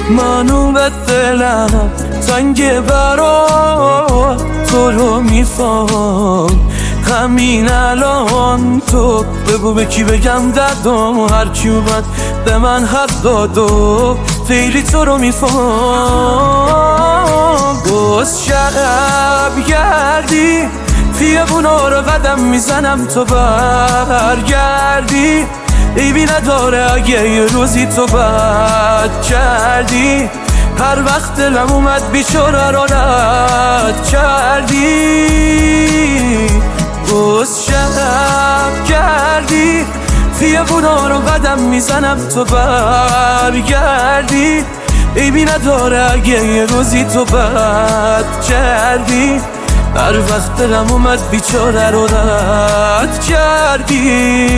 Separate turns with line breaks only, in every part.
منو به دلم تنگ برا تو رو میفهم همین الان تو بگو به کی بگم دردم هر کی اومد به من حد داد و خیلی تو رو میفهم باز شب گردی خیابونا رو قدم میزنم تو برگردی عیبی نداره اگه یه روزی تو بد کردی هر وقت دلم اومد بیچاره رو رد کردی باز شب کردی خیابونا رو قدم میزنم تو برگردی عیبی نداره اگه یه روزی تو بد کردی هر وقت دلم اومد بیچاره رو رد کردی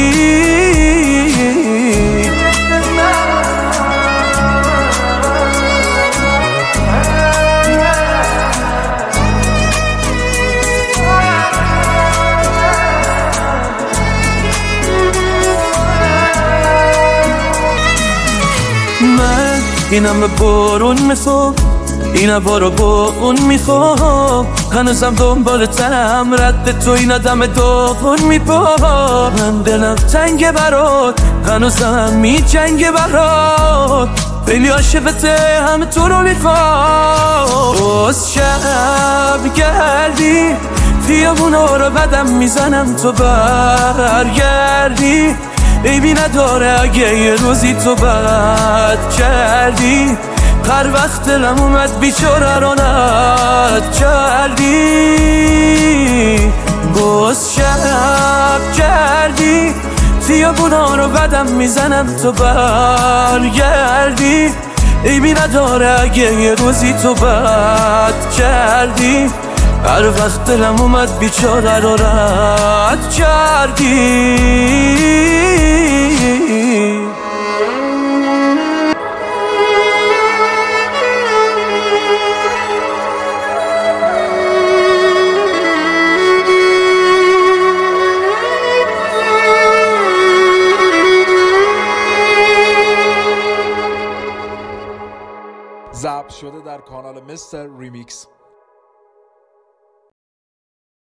من اینم به بارون میخوام اینا بارو با اون میخوام هنوزم دنبالتم رد تو اینا دم داغون میپام من دلم تنگ برات هنوزم میجنگه برات خیلی عاشقته همه تو رو میخوام باز شب گردی خیابونا رو قدم میزنم تو برگردی عیبی نداره اگه یه روزی تو بد کردی هر وقت دلم اومد بیچاره رو رد کردی باز شب کردی خیابونا رو قدم میزنم تو برگردی عیبی نداره اگه یه روزی تو بد کردی هر وقت دلم اومد بیچاره رو رد کردی
ضبط شده در کانال مستر ریمیکس.